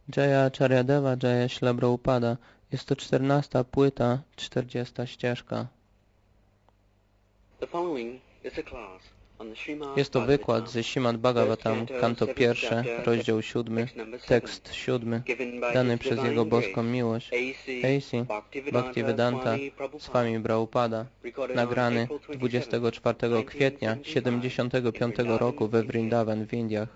Jaya Acharyadeva, Jaya Śrīla Prabhupada. Jest to 14. płyta, 40. ścieżka. Jest to wykład ze Śrīmad Bhagavatam, kanto 1, rozdział 7, tekst 7, dany przez Jego boską miłość, A.C. Bhaktivedanta Swami Prabhupada, nagrany 24 kwietnia 75 roku we Vrindavan w Indiach.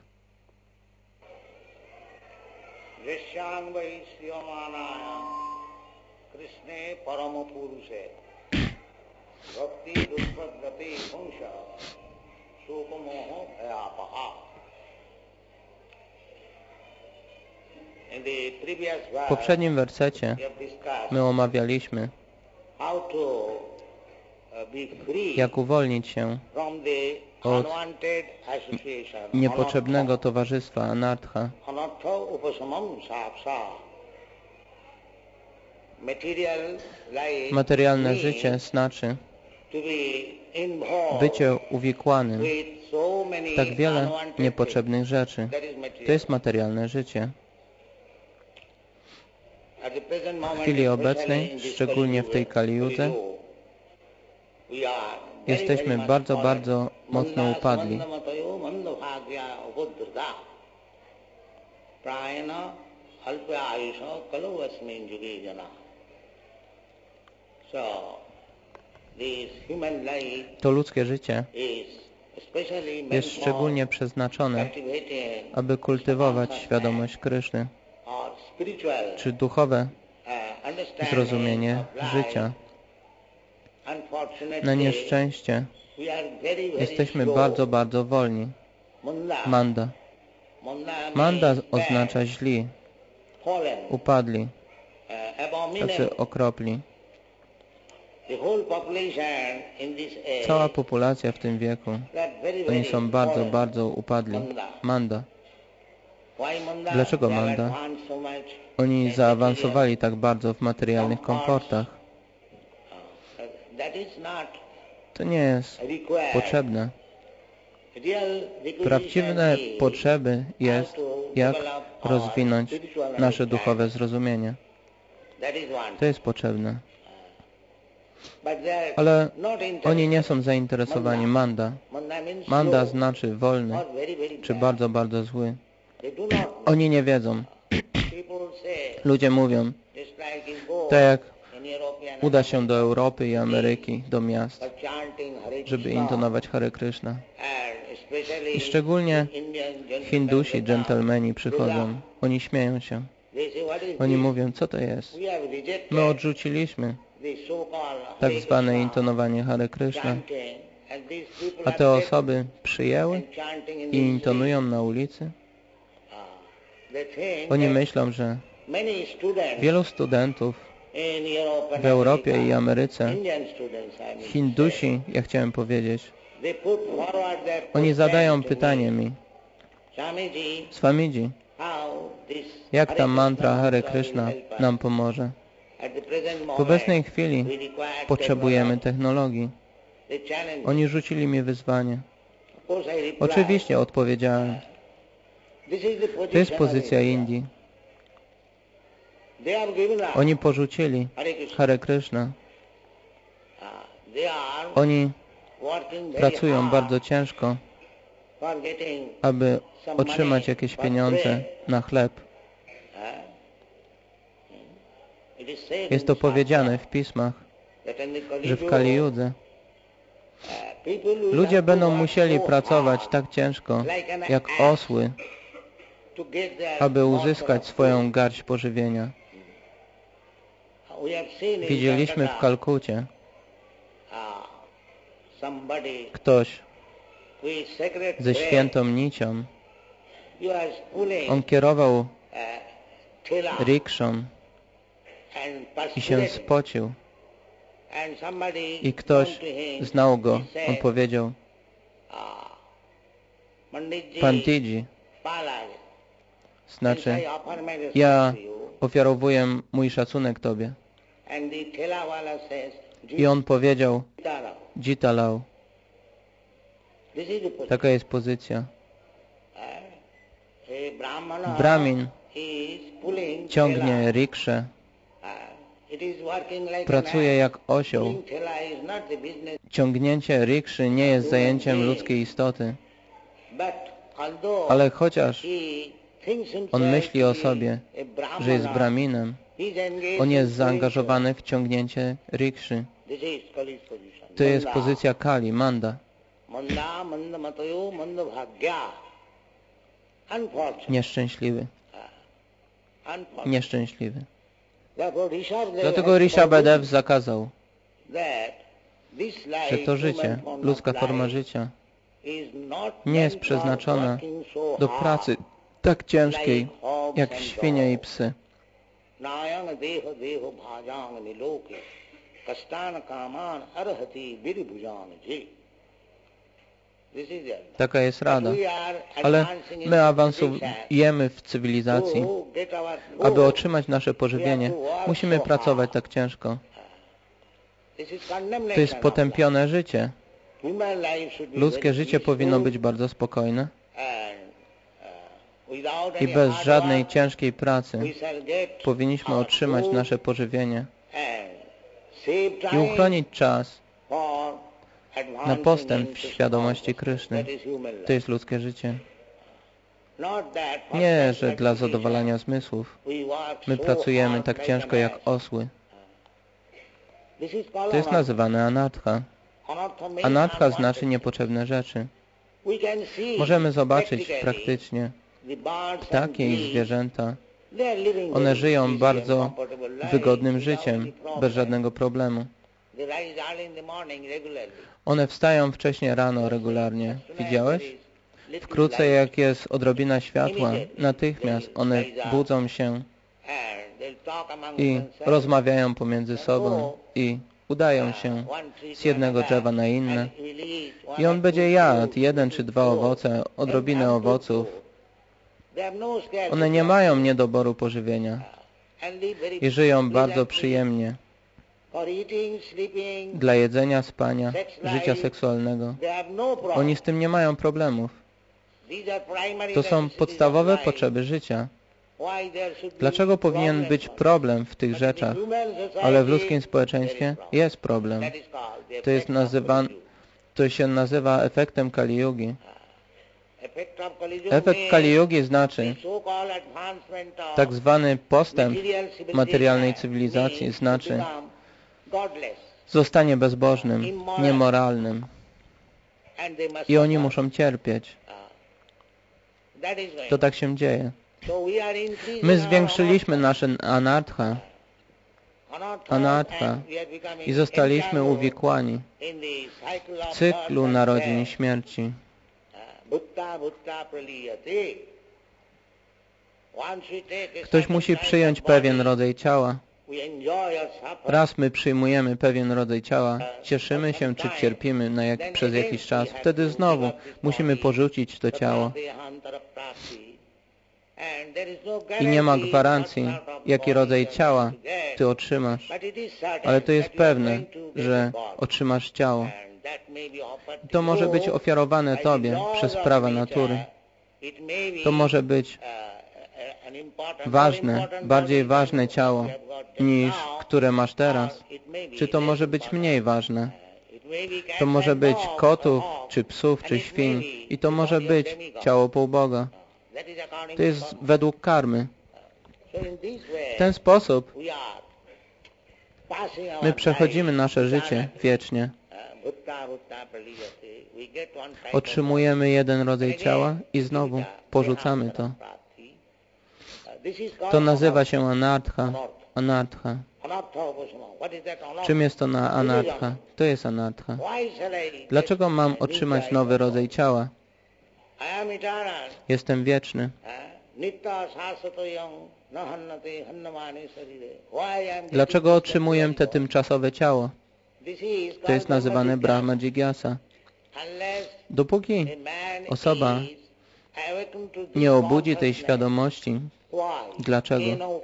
W poprzednim wersecie my omawialiśmy, jak uwolnić się od niepotrzebnego towarzystwa anartha. Materialne życie znaczy bycie uwikłanym w tak wiele niepotrzebnych rzeczy. To jest materialne życie. W chwili obecnej, szczególnie w tej Kali Judze, jesteśmy bardzo, bardzo mocno upadli. To ludzkie życie jest szczególnie przeznaczone, aby kultywować świadomość Kryszny, czy duchowe zrozumienie życia. Na nieszczęście jesteśmy bardzo, bardzo wolni. Manda. Manda oznacza źli, upadli, tacy okropli. Cała populacja w tym wieku, oni są bardzo, bardzo upadli. Manda. Dlaczego Manda? Oni zaawansowali tak bardzo w materialnych komfortach. To nie jest potrzebne. Prawdziwe potrzeby jest, jak rozwinąć nasze duchowe zrozumienie. To jest potrzebne. Ale oni nie są zainteresowani Manda. Manda znaczy wolny, czy bardzo, bardzo zły. Oni nie wiedzą. Ludzie mówią, tak jak uda się do Europy i Ameryki, do miast, żeby intonować Hare Krishna. I szczególnie Hindusi, dżentelmeni przychodzą. Oni śmieją się. Oni mówią, co to jest? My odrzuciliśmy tak zwane intonowanie Hare Krishna, a te osoby przyjęły i intonują na ulicy. Oni myślą, że wielu studentów w Europie i Ameryce, Hindusi, ja chciałem powiedzieć, oni zadają pytanie mi, Swamidzi, jak ta mantra Hare Krishna nam pomoże? W obecnej chwili potrzebujemy technologii. Oni rzucili mi wyzwanie. Oczywiście odpowiedziałem. To jest pozycja Indii. Oni porzucili Hare Krishna. Oni pracują bardzo ciężko, aby otrzymać jakieś pieniądze na chleb. Jest to powiedziane w pismach, że w Kali Judze ludzie będą musieli pracować tak ciężko, jak osły, aby uzyskać swoją garść pożywienia. Widzieliśmy w Kalkucie, ktoś ze świętą nicią, on kierował rikszą i się spocił. I ktoś znał go. On powiedział, Panditji, znaczy, ja ofiarowuję mój szacunek Tobie. I on powiedział, Jitalał. Taka jest pozycja. Brahmin ciągnie rikszę, pracuje jak osioł. Ciągnięcie rikszy nie jest zajęciem ludzkiej istoty, ale chociaż on myśli o sobie, że jest braminem, on jest zaangażowany w ciągnięcie rikszy. To jest pozycja Kali, Manda. Nieszczęśliwy. Nieszczęśliwy. Dlatego Rishabhadev zakazał, że to życie, ludzka forma życia, nie jest przeznaczona do pracy tak ciężkiej, jak świnie i psy. Taka jest rada. Ale my awansujemy w cywilizacji. Aby otrzymać nasze pożywienie, musimy pracować tak ciężko. To jest potępione życie. Ludzkie życie powinno być bardzo spokojne i bez żadnej ciężkiej pracy powinniśmy otrzymać nasze pożywienie i uchronić czas na postęp w świadomości Kryszny. To jest ludzkie życie. Nie, że dla zadowalania zmysłów my pracujemy tak ciężko jak osły. To jest nazywane anartha. Anartha znaczy niepotrzebne rzeczy. Możemy zobaczyć praktycznie ptaki i zwierzęta. One żyją bardzo wygodnym życiem, bez żadnego problemu. One wstają wcześnie rano regularnie. Widziałeś? Wkrótce jak jest odrobina światła, natychmiast one budzą się i rozmawiają pomiędzy sobą i udają się z jednego drzewa na inne. I on będzie jadł 1 czy 2 owoce, odrobinę owoców. One nie mają niedoboru pożywienia i żyją bardzo przyjemnie. Dla jedzenia, spania, życia seksualnego. Oni z tym nie mają problemów. To są podstawowe potrzeby życia. Dlaczego powinien być problem w tych rzeczach? Ale w ludzkim społeczeństwie jest problem. To się nazywa efektem Kali Yugi. Efekt Kali Yugi znaczy tak zwany postęp materialnej cywilizacji, znaczy zostanie bezbożnym, niemoralnym. I oni muszą cierpieć. To tak się dzieje. My zwiększyliśmy nasze anartha i zostaliśmy uwikłani w cyklu narodzin i śmierci. Ktoś musi przyjąć pewien rodzaj ciała. Raz my przyjmujemy pewien rodzaj ciała, cieszymy się czy cierpimy przez jakiś czas, wtedy znowu musimy porzucić to ciało. I nie ma gwarancji, jaki rodzaj ciała ty otrzymasz, ale to jest pewne, że otrzymasz ciało. To może być ofiarowane tobie przez prawa natury. To może być ważne, bardziej ważne ciało niż które masz teraz. Czy to może być mniej ważne? To może być kotów, czy psów, czy świń. I to może być ciało półboga. To jest według karmy. W ten sposób my przechodzimy nasze życie wiecznie. Otrzymujemy jeden rodzaj ciała i znowu porzucamy to. To nazywa się anartha. Anartha. Czym jest to anartha? To jest anartha. Dlaczego mam otrzymać nowy rodzaj ciała? Jestem wieczny. Dlaczego otrzymuję te tymczasowe ciało? To jest nazywane Brahma Jigyasa. Dopóki osoba nie obudzi tej świadomości, dlaczego?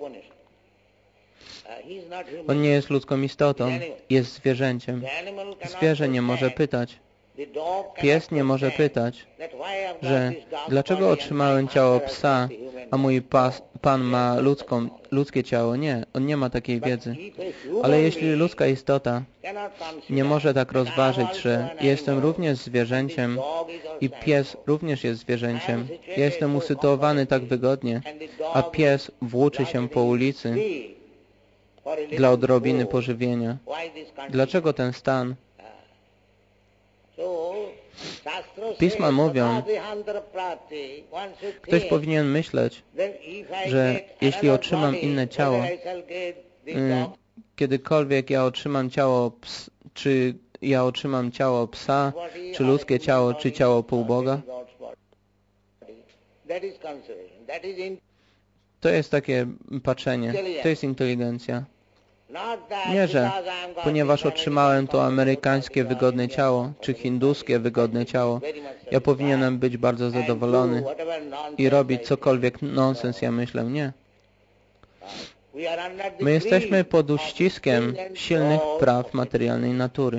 On nie jest ludzką istotą, jest zwierzęciem. Zwierzę nie może pytać. Pies nie może pytać, że dlaczego otrzymałem ciało psa, a mój Pan ma ludzkie ciało. Nie, on nie ma takiej wiedzy. Ale jeśli ludzka istota nie może tak rozważyć, że jestem również zwierzęciem i pies również jest zwierzęciem, ja jestem usytuowany tak wygodnie, a pies włóczy się po ulicy dla odrobiny pożywienia. Dlaczego ten stan? Pisma mówią, ktoś powinien myśleć, że jeśli otrzymam inne ciało, kiedykolwiek ja otrzymam ciało czy ja otrzymam ciało psa, czy ludzkie ciało, czy ciało półboga, to jest takie patrzenie, to jest inteligencja. Nie, że ponieważ otrzymałem to amerykańskie wygodne ciało, czy hinduskie wygodne ciało, ja powinienem być bardzo zadowolony i robić cokolwiek nonsens, ja myślę. Nie. My jesteśmy pod uściskiem silnych praw materialnej natury.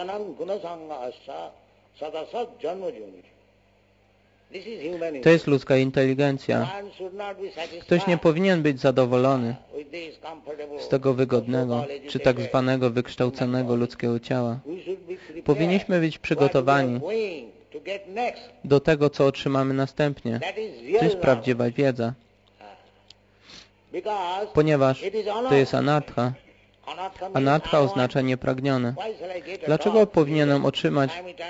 To jest ludzka inteligencja. Ktoś nie powinien być zadowolony z tego wygodnego, czy tak zwanego wykształconego ludzkiego ciała. Powinniśmy być przygotowani do tego, co otrzymamy następnie. To jest prawdziwa wiedza. Ponieważ to jest anartha. Anartha oznacza niepragnione. Dlaczego powinienem otrzymać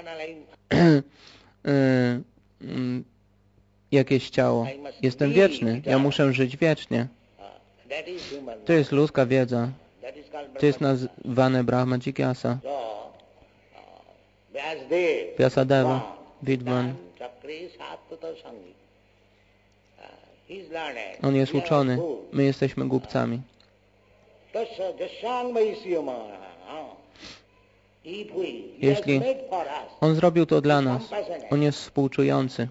jakieś ciało? Jestem wieczny. Ja muszę żyć wiecznie. To jest ludzka wiedza. To jest nazwane Brahma Jigyasa. Vyasadeva, Vidwan. On jest uczony. My jesteśmy głupcami. Jeśli On zrobił to dla nas, On jest współczujący.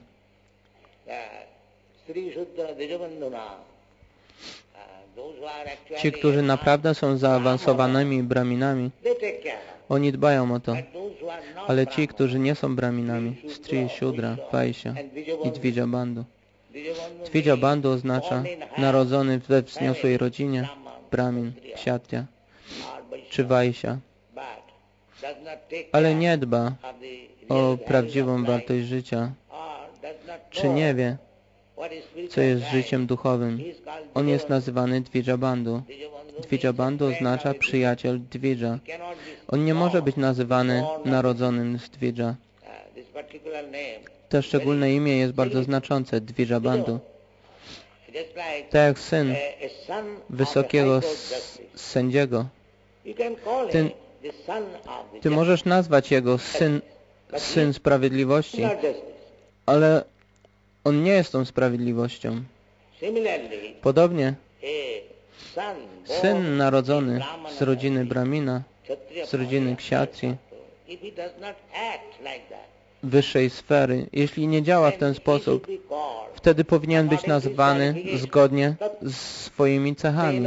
Ci, którzy naprawdę są zaawansowanymi braminami, oni dbają o to. Ale ci, którzy nie są braminami, Stri, Shudra, Vaishya i Dvija Bandhu. Dvija Bandhu oznacza narodzony we wzniosłej rodzinie, Brahmin, Kshatriya czy Vaishya, ale nie dba o prawdziwą wartość życia, czy nie wie, co jest życiem duchowym. On jest nazywany Dvija Bandhu. Dvija Bandhu oznacza przyjaciel Dvija. On nie może być nazywany narodzonym z Dvija. To szczególne imię jest bardzo znaczące, Dvija Bandhu. Tak jak syn wysokiego sędziego. Ty możesz nazwać jego syn sprawiedliwości, ale on nie jest tą sprawiedliwością. Podobnie syn narodzony z rodziny Brahmina, z rodziny Kshatri, wyższej sfery, jeśli nie działa w ten sposób, wtedy powinien być nazwany zgodnie z swoimi cechami.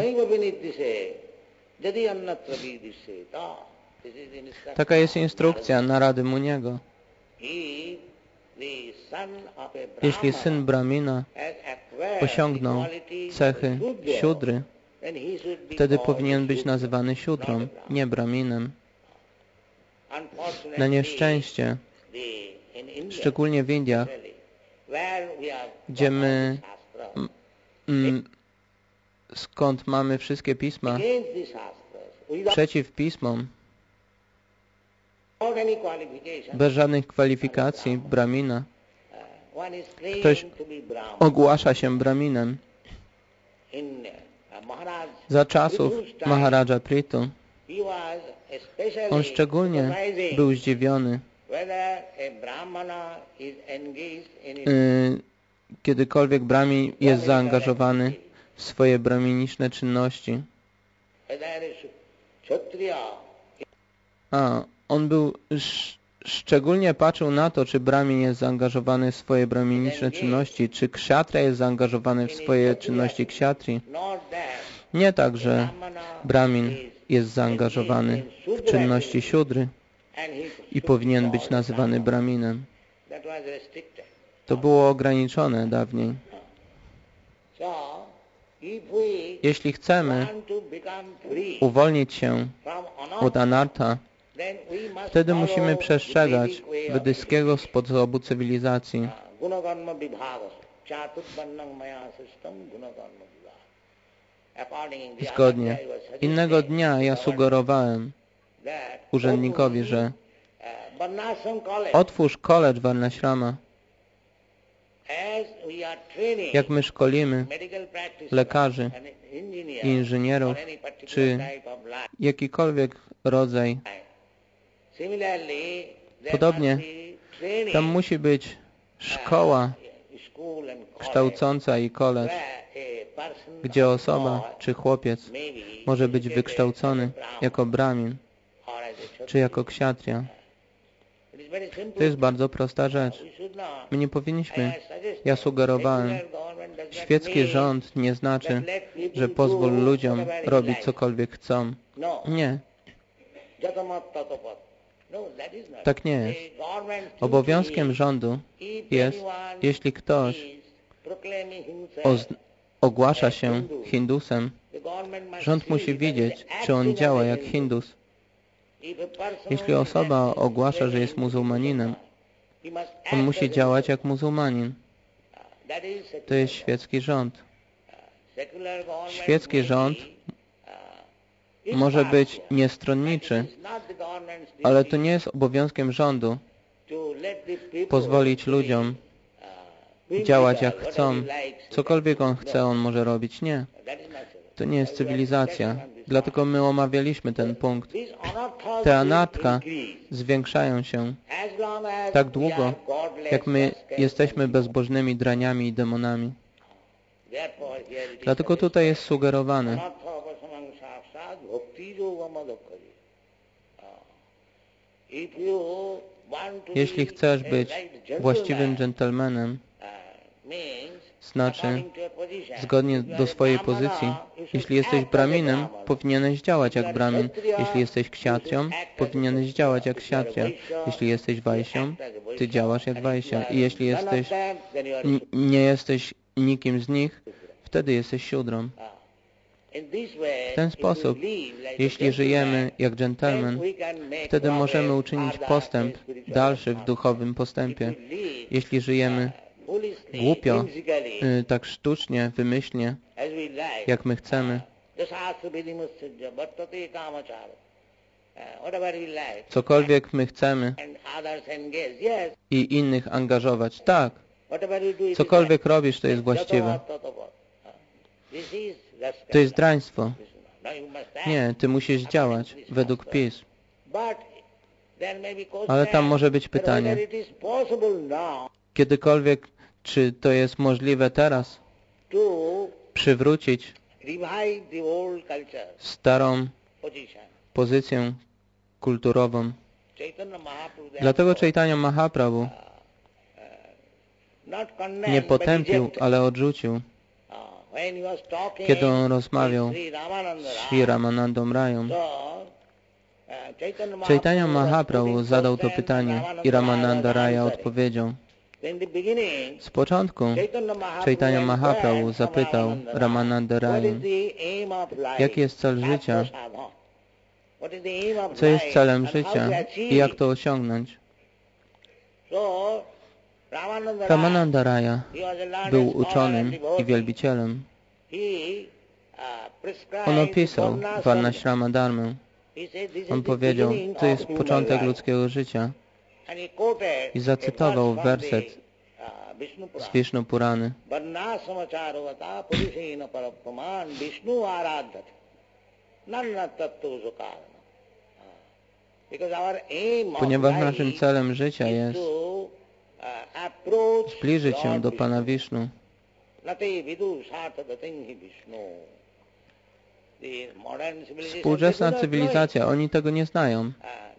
Taka jest instrukcja Narady Muniego. Jeśli syn Brahmina osiągnął cechy Siudry, wtedy powinien być nazywany Siudrą, nie Brahminem. Na nieszczęście, szczególnie w Indiach, gdzie my skąd mamy wszystkie pisma, przeciw pismom, bez żadnych kwalifikacji Brahmina, ktoś ogłasza się Brahminem. Za czasów Maharaja Prithu on szczególnie był zdziwiony, kiedykolwiek Brahmin jest zaangażowany w swoje brahminiczne czynności. On był szczególnie patrzył na to, czy Brahmin jest zaangażowany w swoje brahminiczne czynności, czy Kshatriya jest zaangażowany w swoje czynności Kshatri. Nie tak, że Brahmin jest zaangażowany w czynności Siudry i powinien być nazywany Brahminem. To było ograniczone dawniej. Jeśli chcemy uwolnić się od anartha, wtedy musimy przestrzegać wedyjskiego sposobu cywilizacji. Zgodnie. Innego dnia ja sugerowałem urzędnikowi, że otwórz college Varnashrama. Jak my szkolimy lekarzy i inżynierów, czy jakikolwiek rodzaj. Podobnie tam musi być szkoła kształcąca i college, gdzie osoba czy chłopiec może być wykształcony jako brahmin czy jako kshatriya. To jest bardzo prosta rzecz. My nie powinniśmy, ja sugerowałem, świecki rząd nie znaczy, że pozwól ludziom robić cokolwiek chcą. Nie. Tak nie jest. Obowiązkiem rządu jest, jeśli ktoś ogłasza się Hindusem, rząd musi wiedzieć, czy on działa jak Hindus. Jeśli osoba ogłasza, że jest muzułmaninem, on musi działać jak muzułmanin. To jest świecki rząd. Świecki rząd może być niestronniczy, ale to nie jest obowiązkiem rządu pozwolić ludziom działać jak chcą. Cokolwiek on chce, on może robić. Nie. To nie jest cywilizacja. Dlatego my omawialiśmy ten punkt. Te anartha zwiększają się tak długo, jak my jesteśmy bezbożnymi draniami i demonami. Dlatego tutaj jest sugerowane. Jeśli chcesz być właściwym dżentelmenem, znaczy, zgodnie do swojej pozycji, jeśli jesteś braminem, powinieneś działać jak bramin. Jeśli jesteś kshatrią, powinieneś działać jak kshatriya. Jeśli jesteś wajsią, ty działasz jak wajsia. I jeśli nie jesteś nikim z nich, wtedy jesteś siudrą. W ten sposób, jeśli żyjemy jak dżentelmen, wtedy możemy uczynić postęp dalszy w duchowym postępie. Jeśli żyjemy głupio, tak sztucznie, wymyślnie, jak my chcemy, cokolwiek my chcemy i innych angażować. Tak, cokolwiek robisz, to jest właściwe. To jest draństwo. Nie, ty musisz działać według pism. Ale tam może być pytanie, kiedykolwiek, czy to jest możliwe teraz, przywrócić starą pozycję kulturową. Dlatego Chaitanya Mahaprabhu nie potępił, ale odrzucił. Kiedy on rozmawiał z Sri Ramanandą Rają, Chaitanya Mahaprabhu zadał to pytanie i Ramananda Raya odpowiedział. Z początku Chaitanya Mahaprabhu zapytał Ramananda Raya, jaki jest cel życia, co jest celem życia i jak to osiągnąć. Ramananda Raya był uczonym i wielbicielem. On opisał Varnashrama Dharmę. On powiedział, to jest początek ludzkiego życia. I zacytował werset z Vishnu Purany. Ponieważ naszym celem życia jest zbliżyć się do Pana Wisznu. Współczesna cywilizacja, oni tego nie znają.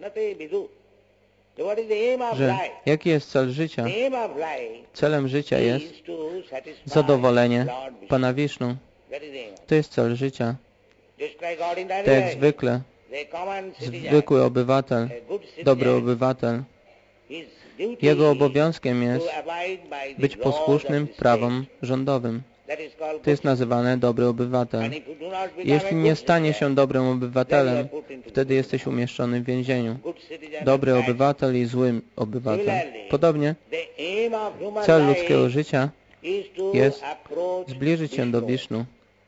Że jaki jest cel życia? Celem życia jest zadowolenie Pana Wisznu. To jest cel życia. Tak jak zwykle, zwykły obywatel, dobry obywatel, jego obowiązkiem jest być posłusznym prawom rządowym. To jest nazywane dobry obywatel. Jeśli nie stanie się dobrym obywatelem, wtedy jesteś umieszczony w więzieniu. Dobry obywatel i zły obywatel. Podobnie cel ludzkiego życia jest zbliżyć się do Wisznu.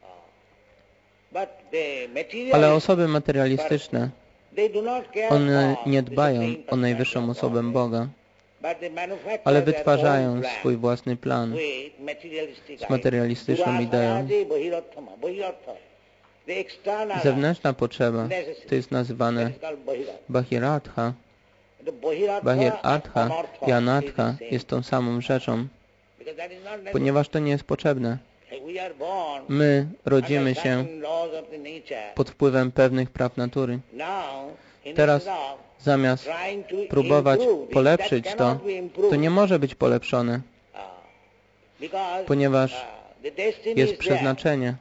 Ale osoby materialistyczne, one nie dbają o najwyższą osobę Boga, ale wytwarzają swój własny plan z materialistyczną ideą. Zewnętrzna potrzeba to jest nazywane Bahiratha. Bahiratha i Anartha jest tą samą rzeczą, ponieważ to nie jest potrzebne. My rodzimy się pod wpływem pewnych praw natury. Teraz zamiast próbować polepszyć to nie może być polepszone, ponieważ jest przeznaczenie.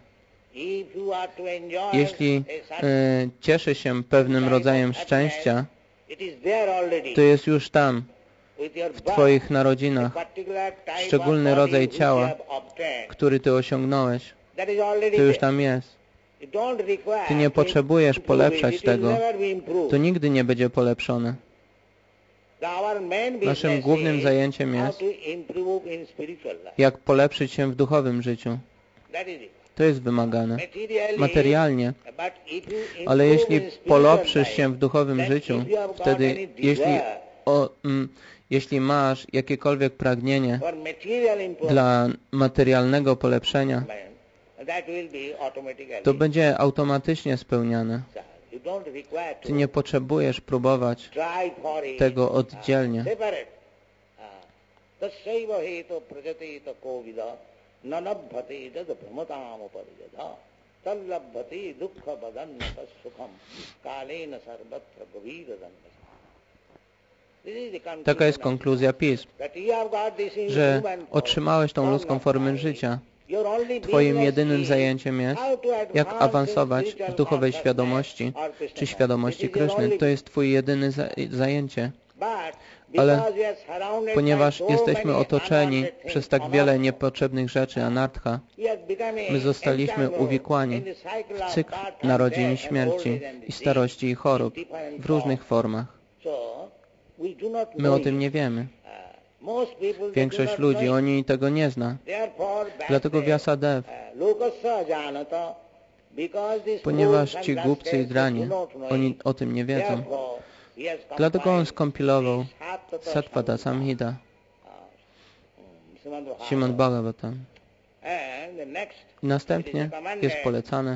Jeśli cieszy się pewnym rodzajem szczęścia, to jest już tam, w Twoich narodzinach, szczególny rodzaj ciała, który Ty osiągnąłeś. To już tam jest. Ty nie potrzebujesz polepszać tego. To nigdy nie będzie polepszone. Naszym głównym zajęciem jest, jak polepszyć się w duchowym życiu. To jest wymagane. Materialnie. Ale jeśli polepszysz się w duchowym życiu, wtedy jeśli masz jakiekolwiek pragnienie dla materialnego polepszenia, to będzie automatycznie spełniane. Ty nie potrzebujesz próbować tego oddzielnie. Taka jest konkluzja pism, że otrzymałeś tą ludzką formę życia. Twoim jedynym zajęciem jest, jak awansować w duchowej świadomości, czy świadomości Kryszny. To jest Twój jedyny zajęcie. Ale ponieważ jesteśmy otoczeni przez tak wiele niepotrzebnych rzeczy, anartha, my zostaliśmy uwikłani w cykl narodzin i śmierci i starości i chorób w różnych formach. My o tym nie wiemy. Większość ludzi, oni tego nie zna. Dlatego Vyasadeva, ponieważ ci głupcy i dranie, oni o tym nie wiedzą. Dlatego on skompilował Satvata Samhita, Śrīmad Bhagavatam. Następnie jest polecane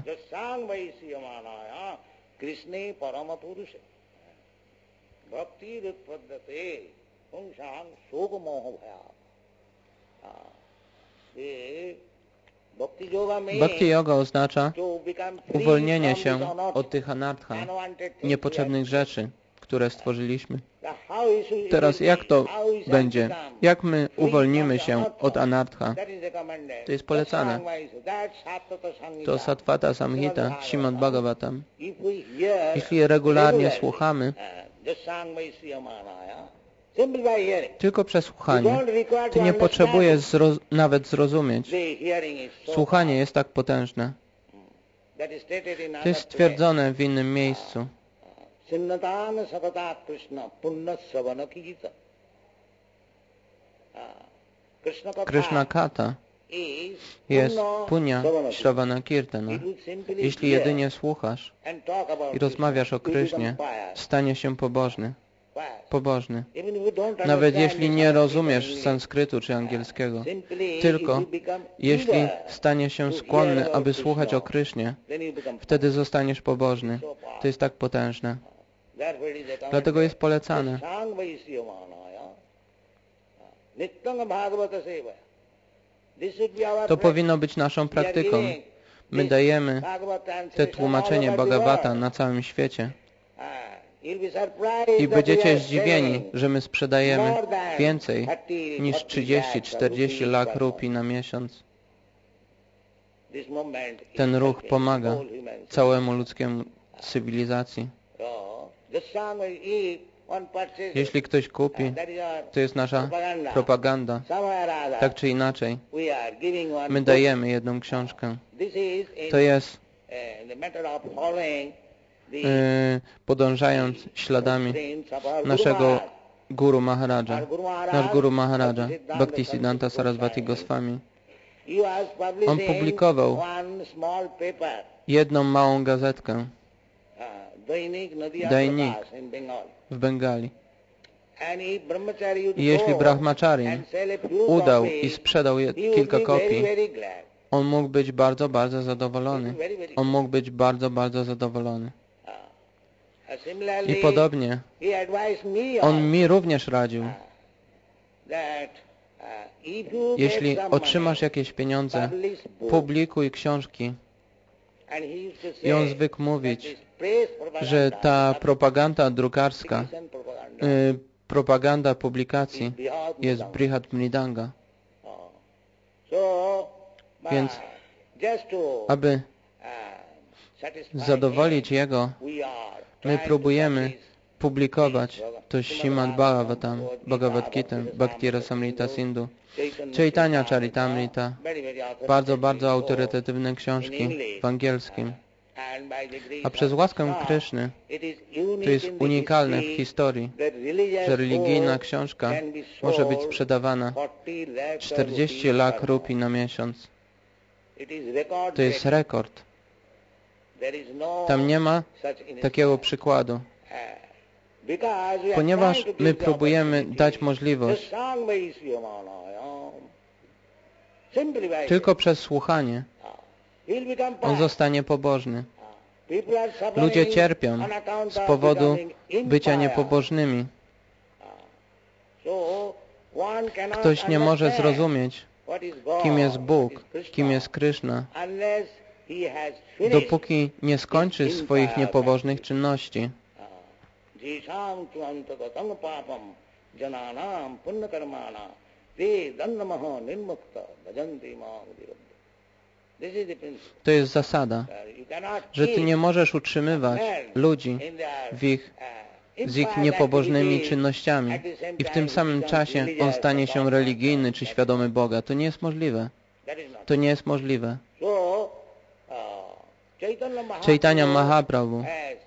Bhakti yoga oznacza uwolnienie się od tych anartha, niepotrzebnych rzeczy, które stworzyliśmy. Teraz jak to będzie? Jak my uwolnimy się od anartha? To jest polecane. To Satvata Samhita, Śrīmad Bhagavatam. Jeśli regularnie słuchamy, tylko przez słuchanie, Ty nie potrzebujesz nawet zrozumieć. Słuchanie jest tak potężne. To jest stwierdzone w innym miejscu. Krishna Kata jest punya Shravana Kirtana. Jeśli jedynie słuchasz i rozmawiasz o Krysznie, stanie się pobożny. Nawet jeśli nie rozumiesz sanskrytu czy angielskiego, tylko jeśli stanie się skłonny, aby słuchać o Krysznie, wtedy zostaniesz pobożny. To jest tak potężne. Dlatego jest polecane. To powinno być naszą praktyką. My dajemy te tłumaczenie Bhagavata na całym świecie. I będziecie zdziwieni, że my sprzedajemy więcej niż 30-40 lakh rupii na miesiąc. Ten ruch pomaga całemu ludzkiemu cywilizacji. Jeśli ktoś kupi, to jest nasza propaganda. Tak czy inaczej, my dajemy jedną książkę. To jest podążając śladami naszego Guru Maharaja. Nasz Guru Maharaja, Bhaktisiddhanta Saraswati Goswami. On publikował jedną małą gazetkę, Dainik w Bengali. I jeśli brahmacharin udał i sprzedał kilka kopii, on mógł być bardzo, bardzo zadowolony. On mógł być bardzo, bardzo zadowolony. I podobnie on mi również radził, jeśli otrzymasz jakieś pieniądze, publikuj książki. I on zwykł mówić, że ta propaganda drukarska, propaganda publikacji jest Brihat Mridanga. Więc, aby zadowolić jego, my próbujemy publikować to Śrimad Bhagavatam, Bhagavad Gita, Bhakti Rasamrita Sindhu, Chaitanya Charitamrita, bardzo, bardzo autorytatywne książki w angielskim. A przez łaskę Kryszny to jest unikalne w historii, że religijna książka może być sprzedawana 40 lakh rupii na miesiąc. To jest rekord. Tam nie ma takiego przykładu. Ponieważ my próbujemy dać możliwość tylko przez słuchanie, on zostanie pobożny. Ludzie cierpią z powodu bycia niepobożnymi. Ktoś nie może zrozumieć, kim jest Bóg, kim jest Kryszna, dopóki nie skończy swoich niepobożnych czynności. To jest zasada, że Ty nie możesz utrzymywać ludzi z ich niepobożnymi czynnościami i w tym samym czasie on stanie się religijny czy świadomy Boga. To nie jest możliwe. To nie jest możliwe. Chaitanya Mahaprabhu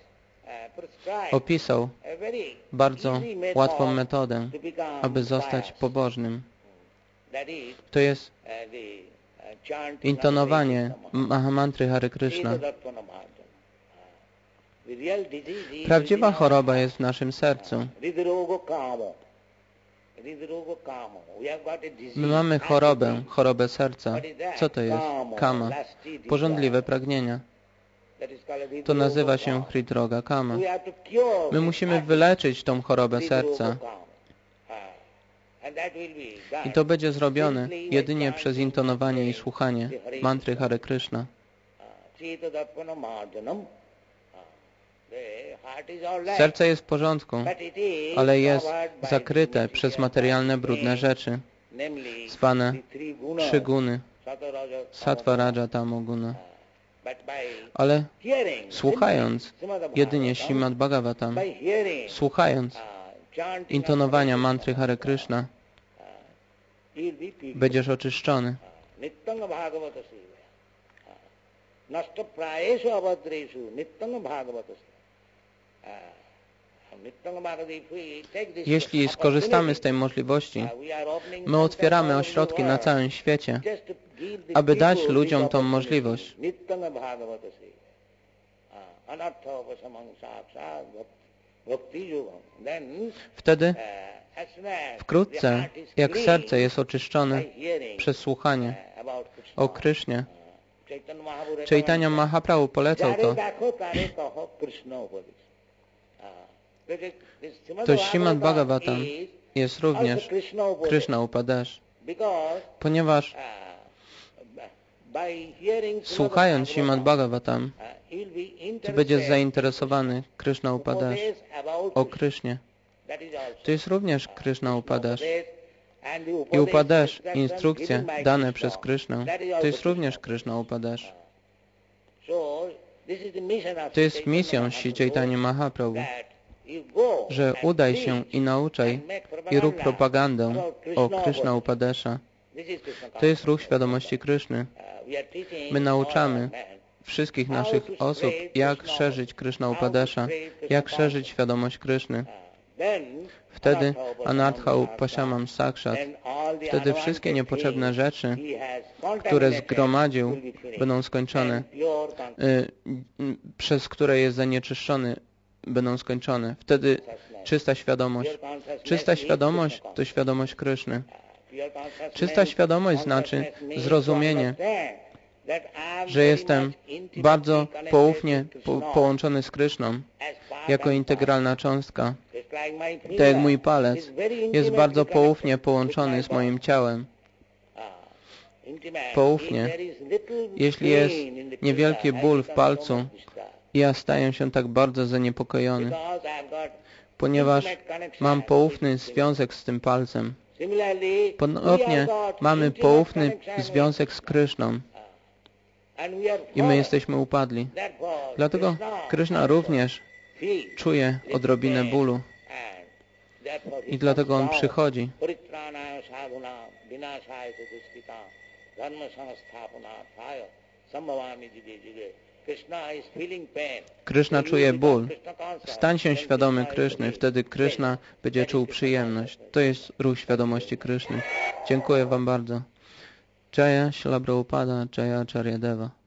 opisał bardzo łatwą metodę, aby zostać pobożnym. To jest intonowanie Mahamantry Hare Krishna. Prawdziwa choroba jest w naszym sercu. My mamy chorobę serca. Co to jest? Kama. Pożądliwe pragnienia. To nazywa się Hridroga Kama. My musimy wyleczyć tą chorobę serca. I to będzie zrobione jedynie przez intonowanie i słuchanie mantry Hare Krishna. Serce jest w porządku, ale jest zakryte przez materialne, brudne rzeczy, zwane 3 guny, sattva, raja, tamo guna. Ale słuchając jedynie Śrimad Bhagavatam, słuchając intonowania mantry Hare Krishna, będziesz oczyszczony. Jeśli skorzystamy z tej możliwości, my otwieramy ośrodki na całym świecie, aby dać ludziom tą możliwość. Wtedy, wkrótce, jak serce jest oczyszczone przez słuchanie o Krysznie, Chaitanya Mahaprabhu polecał to. To Śrimad Bhagavatam jest również Krishna Upadesz, ponieważ słuchając Śrimad Bhagavatam, Ty będziesz zainteresowany Krishna Upadesz, o Krysznie. To jest również Krishna Upadesz. I Upadesz, instrukcje dane przez Krishnę, to jest również Krishna Upadesz. To jest misją Śri Chaitanya Mahaprabhu, że udaj się i nauczaj i rób propagandę o Krishna Upadesha. To jest ruch świadomości Kryszny. My nauczamy wszystkich naszych osób, jak szerzyć Krishna Upadesha, jak szerzyć świadomość Kryszny. Wtedy Anartha Upashamam Sakshat, wtedy wszystkie niepotrzebne rzeczy, które zgromadził, będą skończone, przez które jest zanieczyszczony, będą skończone. Wtedy czysta świadomość. Czysta świadomość to świadomość Kryszny. Czysta świadomość znaczy zrozumienie, że jestem bardzo poufnie połączony z Kryszną, jako integralna cząstka. Tak jak mój palec jest bardzo poufnie połączony z moim ciałem. Poufnie. Jeśli jest niewielki ból w palcu, ja staję się tak bardzo zaniepokojony, ponieważ mam poufny związek z tym palcem. Ponownie mamy poufny związek z Kryszną i my jesteśmy upadli. Dlatego Kryszna również czuje odrobinę bólu i dlatego On przychodzi. Kryszna czuje ból. Stań się świadomy Kryszny, wtedy Kryszna będzie czuł przyjemność. To jest ruch świadomości Kryszny. Dziękuję Wam bardzo. Jaya Śrīla Prabhupada, Jaya Acharya Deva.